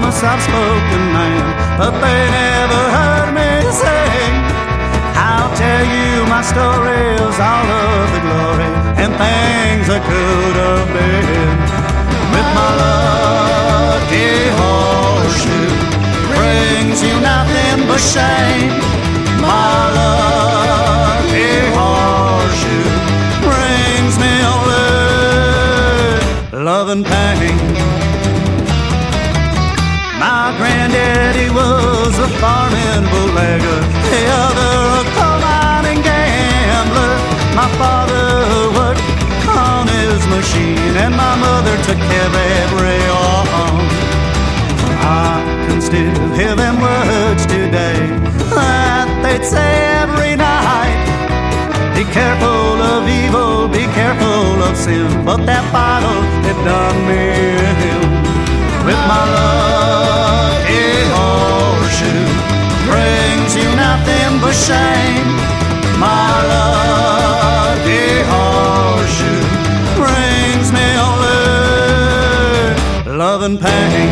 a soft-spoken man, but they never heard me sing. I'll tell you my stories, all of the glory and things that could have been. With my lucky horseshoe brings you nothing but shame. My lucky horseshoe brings me only love and pain. My granddaddy was a farming bootlegger, the other a coal mining gambler. My father worked on his machine, and my mother took care of every on. I can still hear them words today that they'd say every night. Be careful of evil, be careful of sin, but that bottle, it done me in. With my lucky horseshoe brings you nothing but shame. My lucky horseshoe brings me only love and pain.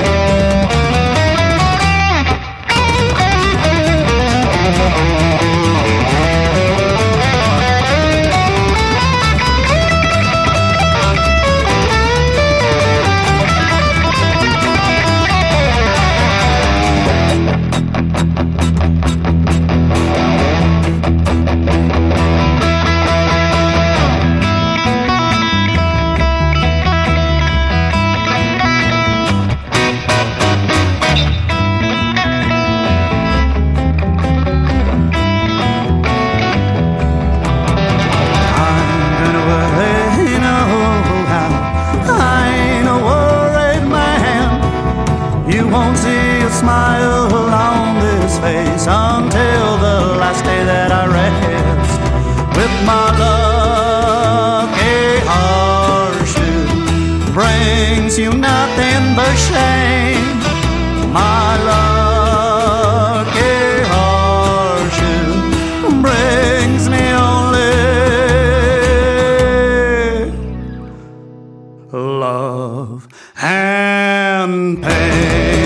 Smile on this face until the last day that I rest. With my lucky horseshoe brings you nothing but shame. My lucky horseshoe brings me only love and pain.